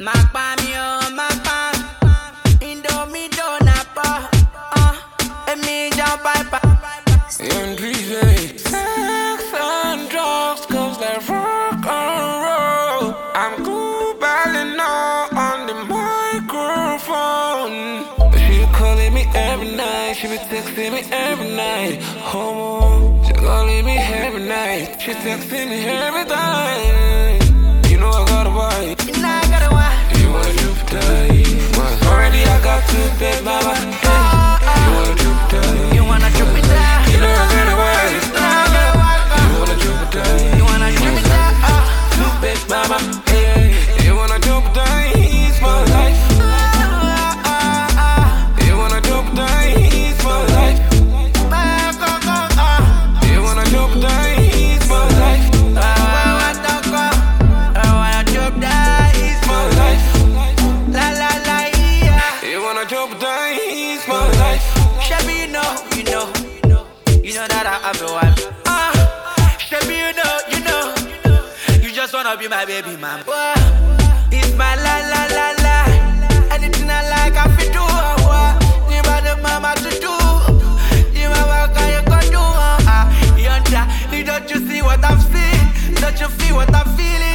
Young DJ, sex and drugs, cause they rock and roll. I'm cool balling on the microphone. She calling me every night, she be texting me every night. Homo, she calling me every night, she texting me every time. You know I got a wife, you know I got a wife. You wanna Jupiter, already I got two big mama. Hey, you wanna Jupiter, you wanna Jupiter. You know I got a wife, you wanna Jupiter, you wanna Jupiter, two big mama. Hey, you wanna Jupiter, it's my life. You wanna Jupiter, it's my life. You wanna Jupiter, it's my life. I wanna Jupiter, it's my life. La la la, yeah. You wanna Jupiter, it's my life. Shabby, you know that I have a wife. Shabby, you know, you just wanna be my baby, man. It's my la la la la. Anything I like, I feel do. You want the mama to do. You want what you can do. Don't you see what I'm seeing? Don't you feel what I'm feeling?